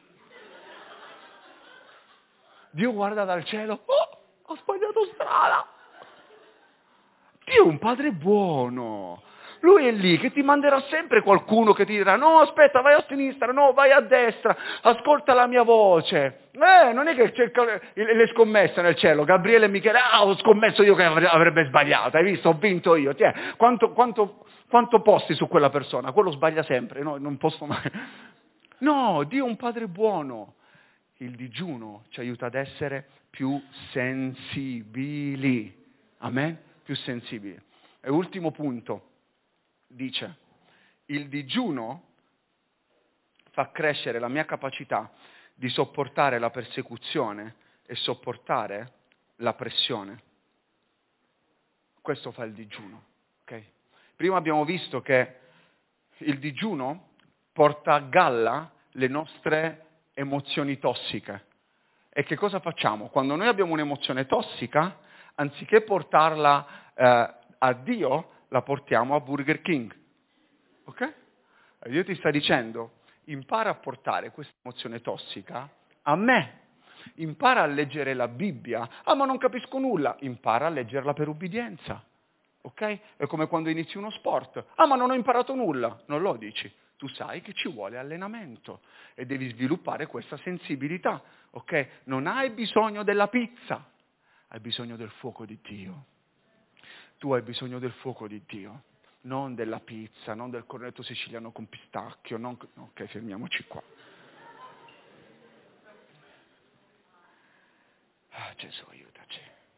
Dio guarda dal cielo, oh, ho sbagliato strada. Dio è un padre buono. Lui è lì che ti manderà sempre qualcuno che ti dirà, no, aspetta, vai a sinistra, no, vai a destra, ascolta la mia voce. Eh, non è che c'è le scommesse nel cielo, Gabriele e Michele, ah, ho scommesso io che avrebbe sbagliato, hai visto, ho vinto io. Tiè, quanto, quanto, quanto posti su quella persona? Quello sbaglia sempre, no, non posso mai. No, Dio è un padre buono. Il digiuno ci aiuta ad essere più sensibili. Amen? Più sensibili. E ultimo punto, dice, il digiuno fa crescere la mia capacità di sopportare la persecuzione e sopportare la pressione. Questo fa il digiuno. Okay? Prima abbiamo visto che il digiuno porta a galla le nostre emozioni tossiche. E che cosa facciamo? Quando noi abbiamo un'emozione tossica, anziché portarla eh, a Dio, la portiamo a Burger King. Ok? E Dio ti sta dicendo, impara a portare questa emozione tossica a me. Impara a leggere la Bibbia. Ah, ma non capisco nulla. Impara a leggerla per ubbidienza. Ok? È come quando inizi uno sport. Ah, ma non ho imparato nulla. Non lo dici. Tu sai che ci vuole allenamento e devi sviluppare questa sensibilità, ok? Non hai bisogno della pizza, hai bisogno del fuoco di Dio. Tu hai bisogno del fuoco di Dio, non della pizza, non del cornetto siciliano con pistacchio, non... ok, fermiamoci qua. Ah, Gesù, aiutaci.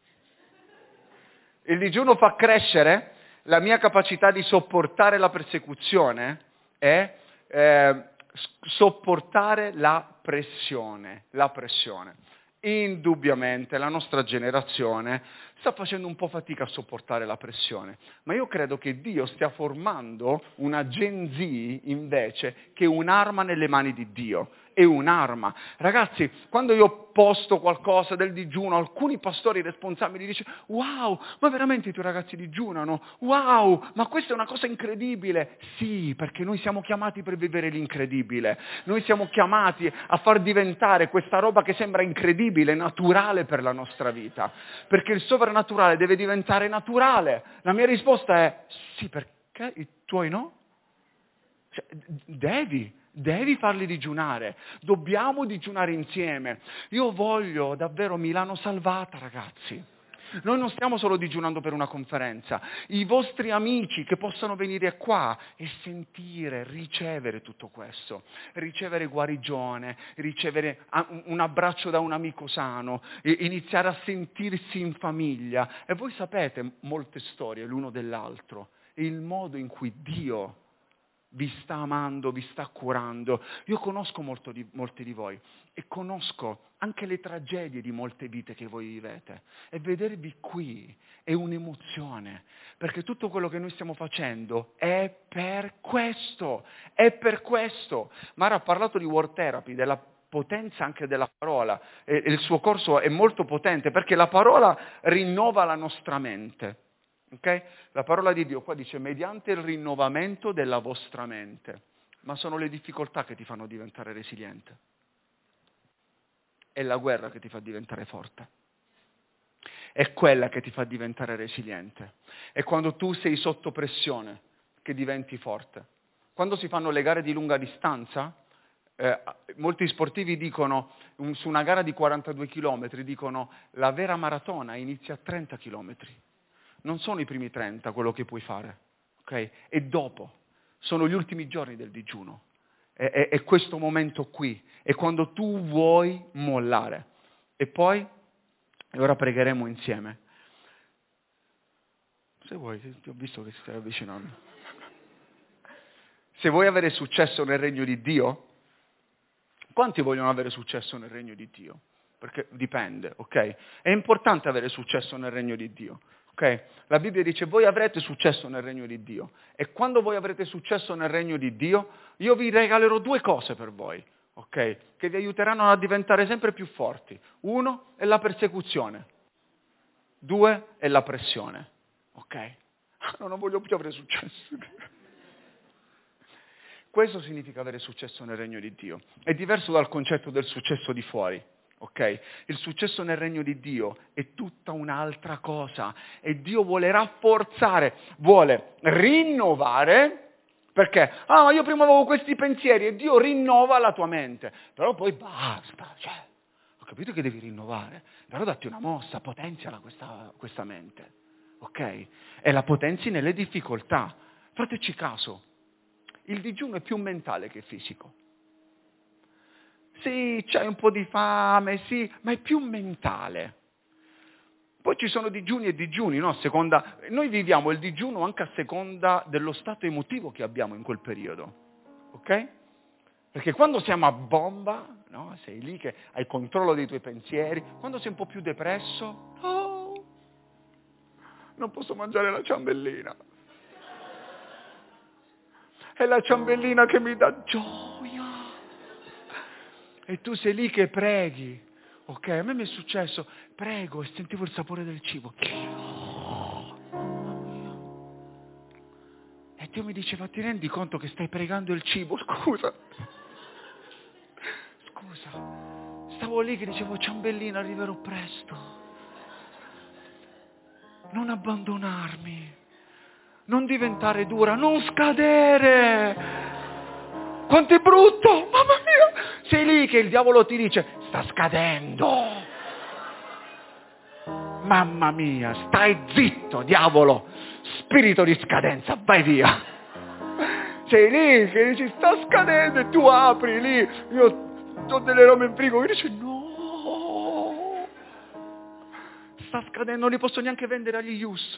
Il digiuno fa crescere la mia capacità di sopportare la persecuzione e eh, sopportare la pressione, la pressione. Indubbiamente la nostra generazione sta facendo un po' fatica a sopportare la pressione, ma io credo che Dio stia formando una Gen Z invece che è un'arma nelle mani di Dio è un'arma. Ragazzi, quando io posto qualcosa del digiuno, alcuni pastori responsabili dicono: wow, ma veramente i tuoi ragazzi digiunano? Wow, ma questa è una cosa incredibile. Sì, perché noi siamo chiamati per vivere l'incredibile. Noi siamo chiamati a far diventare questa roba che sembra incredibile, naturale per la nostra vita. Perché il sovrannaturale deve diventare naturale. La mia risposta è sì, perché i tuoi no? Cioè, devi, devi farli digiunare, dobbiamo digiunare insieme. Io voglio davvero Milano salvata, ragazzi. Noi non stiamo solo digiunando per una conferenza, i vostri amici che possano venire qua e sentire, ricevere tutto questo, ricevere guarigione, ricevere un abbraccio da un amico sano, iniziare a sentirsi in famiglia. E voi sapete molte storie l'uno dell'altro, il modo in cui Dio vi sta amando, vi sta curando. Io conosco molto di, molti di voi e conosco anche le tragedie di molte vite che voi vivete. E vedervi qui è un'emozione, perché tutto quello che noi stiamo facendo è per questo, è per questo. Mara ha parlato di Word Therapy, della potenza anche della parola, e il suo corso è molto potente perché la parola rinnova la nostra mente. Okay? La parola di Dio qua dice mediante il rinnovamento della vostra mente, ma sono le difficoltà che ti fanno diventare resiliente, è la guerra che ti fa diventare forte, è quella che ti fa diventare resiliente, è quando tu sei sotto pressione che diventi forte. Quando si fanno le gare di lunga distanza, eh, molti sportivi dicono, un, su una gara di quarantadue chilometri, dicono la vera maratona inizia a trenta chilometri. Non sono i primi trenta quello che puoi fare, ok? E dopo, sono gli ultimi giorni del digiuno, è, è, è questo momento qui, è quando tu vuoi mollare. E poi, e ora pregheremo insieme. Se vuoi, ti ho visto che si stai avvicinando. Se vuoi avere successo nel regno di Dio, quanti vogliono avere successo nel regno di Dio? Perché dipende, ok? È importante avere successo nel regno di Dio. Okay? La Bibbia dice voi avrete successo nel regno di Dio e quando voi avrete successo nel regno di Dio io vi regalerò due cose per voi, okay? Che vi aiuteranno a diventare sempre più forti. Uno è la persecuzione, due è la pressione, ok? No, non voglio più avere successo. Questo significa avere successo nel regno di Dio. È diverso dal concetto del successo di fuori. Okay? Il successo nel regno di Dio è tutta un'altra cosa e Dio vuole rafforzare, vuole rinnovare, perché ah ma io prima avevo questi pensieri e Dio rinnova la tua mente, però poi basta, cioè, ho capito che devi rinnovare, però datti una mossa, potenziala questa, questa mente, ok? E la potenzi nelle difficoltà. Fateci caso, il digiuno è più mentale che fisico. Sì, c'hai un po' di fame, sì, ma è più mentale. Poi ci sono digiuni e digiuni, no? A seconda, noi viviamo il digiuno anche a seconda dello stato emotivo che abbiamo in quel periodo, ok? Perché quando siamo a bomba, no? Sei lì che hai controllo dei tuoi pensieri, quando sei un po' più depresso, no, non posso mangiare la ciambellina. È la ciambellina che mi dà gioia. E tu sei lì che preghi, ok? A me mi è successo, prego e sentivo il sapore del cibo. E Dio mi diceva, ti rendi conto che stai pregando il cibo? Scusa, scusa, stavo lì che dicevo, ciambellina, arriverò presto. Non abbandonarmi, non diventare dura, non scadere. Quanto è brutto, mamma mia! Sei lì che il diavolo ti dice, sta scadendo. Mamma mia, stai zitto, diavolo, spirito di scadenza, vai via. Sei lì che dici, sta scadendo e tu apri lì, io ho delle robe in frigo, e dici, no, sta scadendo, non li posso neanche vendere agli Ius.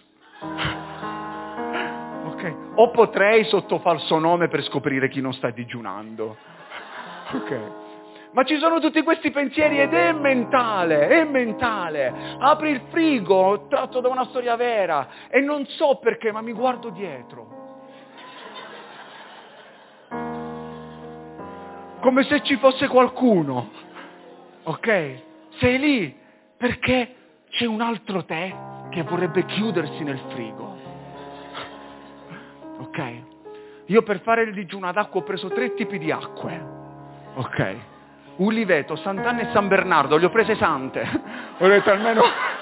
Okay. O potrei sotto falso nome per scoprire chi non sta digiunando. Ok. Ma ci sono tutti questi pensieri ed è mentale, è mentale. Apri il frigo, tratto da una storia vera, e non so perché, ma mi guardo dietro. come se ci fosse qualcuno, ok? Sei lì perché c'è un altro te che vorrebbe chiudersi nel frigo, ok? Io per fare il digiuno ad acqua ho preso tre tipi di acque, ok? Uliveto, Sant'Anna e San Bernardo, le ho prese sante, ho detto almeno,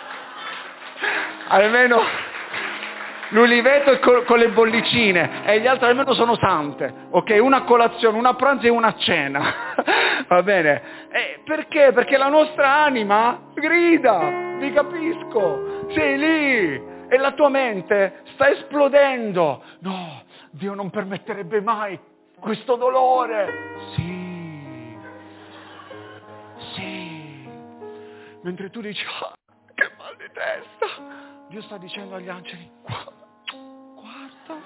almeno l'uliveto è co- con le bollicine e gli altri almeno sono sante, ok? Una a colazione, una a pranzo e una a cena, va bene? E perché? Perché la nostra anima grida, vi capisco, sei lì e la tua mente sta esplodendo, no, Dio non permetterebbe mai questo dolore, sì, sì, mentre tu dici, ah, che mal di testa, Dio sta dicendo agli angeli, guarda,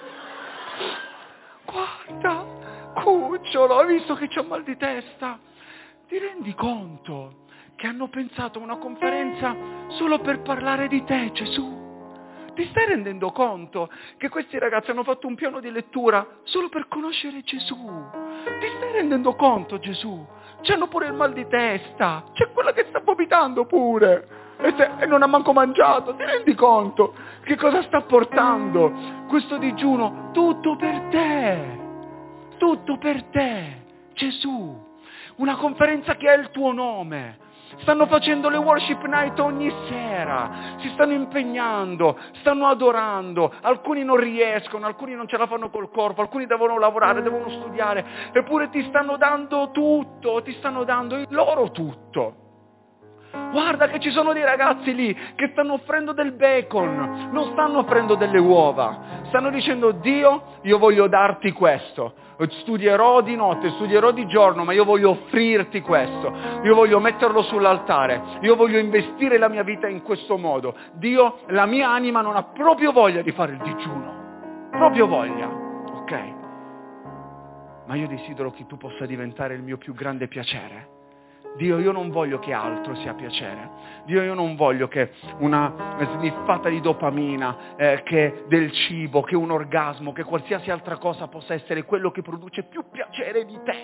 guarda, cucciolo, hai visto che c'ho mal di testa? Ti rendi conto che hanno pensato a una conferenza solo per parlare di te, Gesù? Ti stai rendendo conto che questi ragazzi hanno fatto un piano di lettura solo per conoscere Gesù? Ti stai rendendo conto, Gesù? C'hanno pure il mal di testa, c'è quella che sta vomitando pure e, se, e non ha manco mangiato. Ti rendi conto che cosa sta portando questo digiuno? Tutto per te, tutto per te, Gesù. Una conferenza che ha il tuo nome. Stanno facendo le worship night ogni sera, si stanno impegnando, stanno adorando, alcuni non riescono, alcuni non ce la fanno col corpo, alcuni devono lavorare, devono studiare, eppure ti stanno dando tutto, ti stanno dando il loro tutto. Guarda che ci sono dei ragazzi lì che stanno offrendo del bacon, non stanno offrendo delle uova, stanno dicendo Dio, io voglio darti questo, studierò di notte, studierò di giorno, ma io voglio offrirti questo, io voglio metterlo sull'altare, io voglio investire la mia vita in questo modo. Dio, la mia anima non ha proprio voglia di fare il digiuno, proprio voglia, ok? Ma io desidero che tu possa diventare il mio più grande piacere. Dio, io non voglio che altro sia piacere. Dio, io non voglio che una sniffata di dopamina, eh, che del cibo, che un orgasmo, che qualsiasi altra cosa possa essere quello che produce più piacere di te.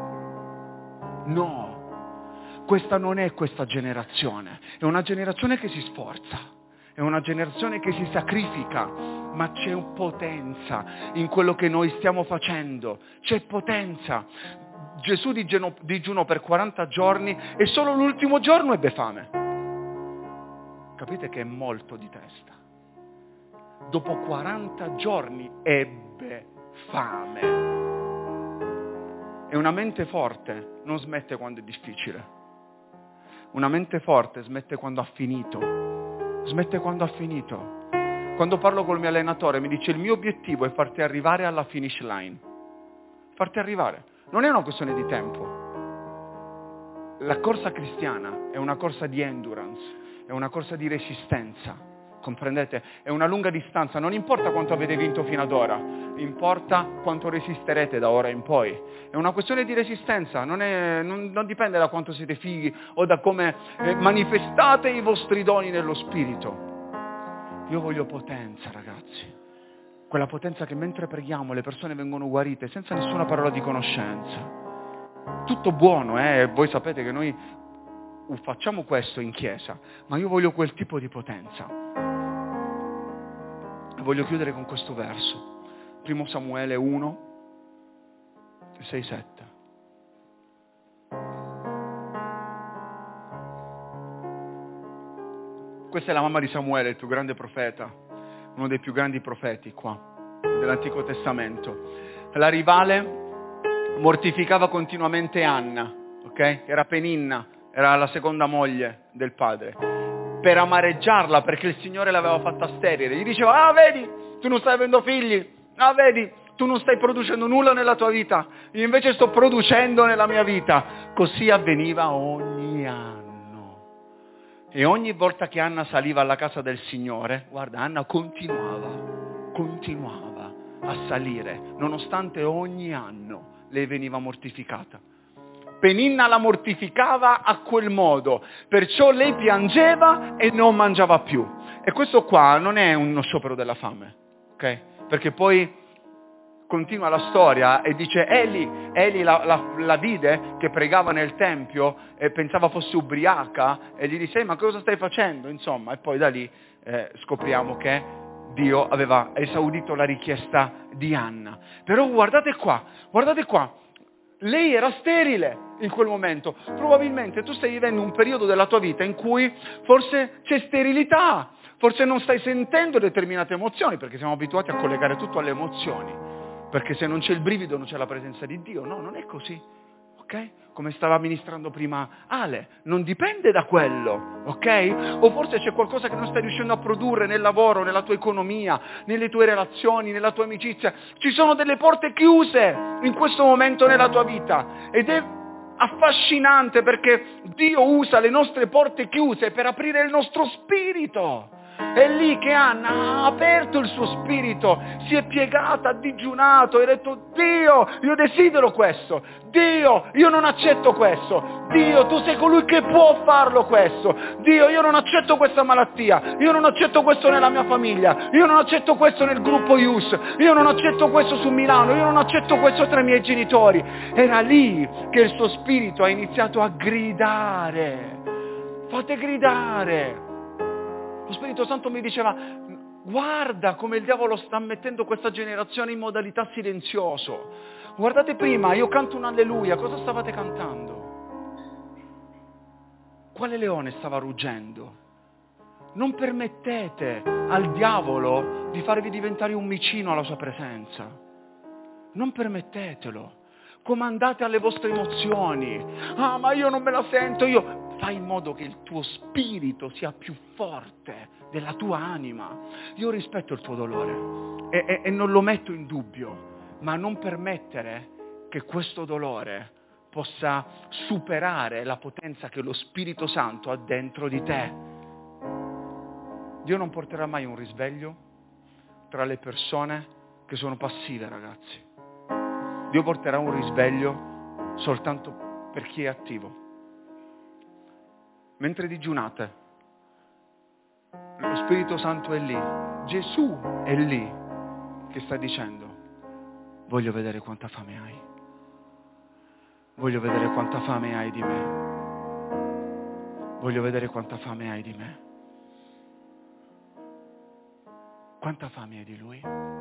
No, questa non è questa generazione. È una generazione che si sforza. È una generazione che si sacrifica, ma c'è potenza in quello che noi stiamo facendo. C'è potenza. Gesù digiunò per quaranta giorni e solo l'ultimo giorno ebbe fame. Capite che è molto di testa. Dopo quaranta giorni ebbe fame. E una mente forte non smette quando è difficile. Una mente forte smette quando ha finito. Smette quando ha finito. Quando parlo col mio allenatore mi dice il mio obiettivo è farti arrivare alla finish line. Farti arrivare. Non è una questione di tempo. La corsa cristiana è una corsa di endurance, è una corsa di resistenza, comprendete? È una lunga distanza, non importa quanto avete vinto fino ad ora, importa quanto resisterete da ora in poi. È una questione di resistenza, non, è, non, non dipende da quanto siete fighi o da come eh, manifestate i vostri doni nello spirito. Io voglio potenza, ragazzi. Quella potenza che mentre preghiamo le persone vengono guarite senza nessuna parola di conoscenza. Tutto buono, eh? Voi sapete che noi facciamo questo in chiesa, ma io voglio quel tipo di potenza. E voglio chiudere con questo verso. Primo Samuele uno, sei sette. Questa è la mamma di Samuele, il più grande profeta. Uno dei più grandi profeti qua, dell'Antico Testamento. La rivale mortificava continuamente Anna, ok? Era Peninna, era la seconda moglie del padre. Per amareggiarla, perché il Signore l'aveva fatta sterile. Gli diceva, ah vedi, tu non stai avendo figli, ah vedi, tu non stai producendo nulla nella tua vita, io invece sto producendo nella mia vita. Così avveniva ogni anno. E ogni volta che Anna saliva alla casa del Signore, guarda, Anna continuava, continuava a salire, nonostante ogni anno lei veniva mortificata. Peninna la mortificava a quel modo, perciò lei piangeva e non mangiava più. E questo qua non è uno sciopero della fame, ok? Perché poi continua la storia e dice Eli, Eli la, la, la vide che pregava nel tempio e pensava fosse ubriaca e gli disse ma cosa stai facendo? Insomma, e poi da lì eh, scopriamo che Dio aveva esaudito la richiesta di Anna. Però guardate qua, guardate qua, lei era sterile in quel momento. Probabilmente tu stai vivendo un periodo della tua vita in cui forse c'è sterilità, forse non stai sentendo determinate emozioni, perché siamo abituati a collegare tutto alle emozioni, perché se non c'è il brivido non c'è la presenza di Dio. No, non è così, ok? Come stava ministrando prima Ale, non dipende da quello, ok? O forse c'è qualcosa che non stai riuscendo a produrre nel lavoro, nella tua economia, nelle tue relazioni, nella tua amicizia. Ci sono delle porte chiuse in questo momento nella tua vita ed è affascinante perché Dio usa le nostre porte chiuse per aprire il nostro spirito. È lì che Anna ha aperto il suo spirito, si è piegata, ha digiunato e ha detto Dio, io desidero questo, Dio, io non accetto questo, Dio, tu sei colui che può farlo questo, Dio, io non accetto questa malattia, io non accetto questo nella mia famiglia, io non accetto questo nel gruppo Ius, io non accetto questo su Milano, io non accetto questo tra i miei genitori. Era lì che il suo spirito ha iniziato a gridare, fate gridare. Lo Spirito Santo mi diceva, guarda come il diavolo sta mettendo questa generazione in modalità silenzioso. Guardate prima, io canto un alleluia, cosa stavate cantando? Quale leone stava ruggendo? Non permettete al diavolo di farvi diventare un micino alla sua presenza. Non permettetelo. Comandate alle vostre emozioni. Ah, ma io non me la sento, io... Fai in modo che il tuo spirito sia più forte della tua anima. Io rispetto il tuo dolore e, e, e non lo metto in dubbio, ma non permettere che questo dolore possa superare la potenza che lo Spirito Santo ha dentro di te. Dio non porterà mai un risveglio tra le persone che sono passive, ragazzi. Dio porterà un risveglio soltanto per chi è attivo. Mentre digiunate, lo Spirito Santo è lì, Gesù è lì che sta dicendo, voglio vedere quanta fame hai, voglio vedere quanta fame hai di me, voglio vedere quanta fame hai di me, quanta fame hai di Lui.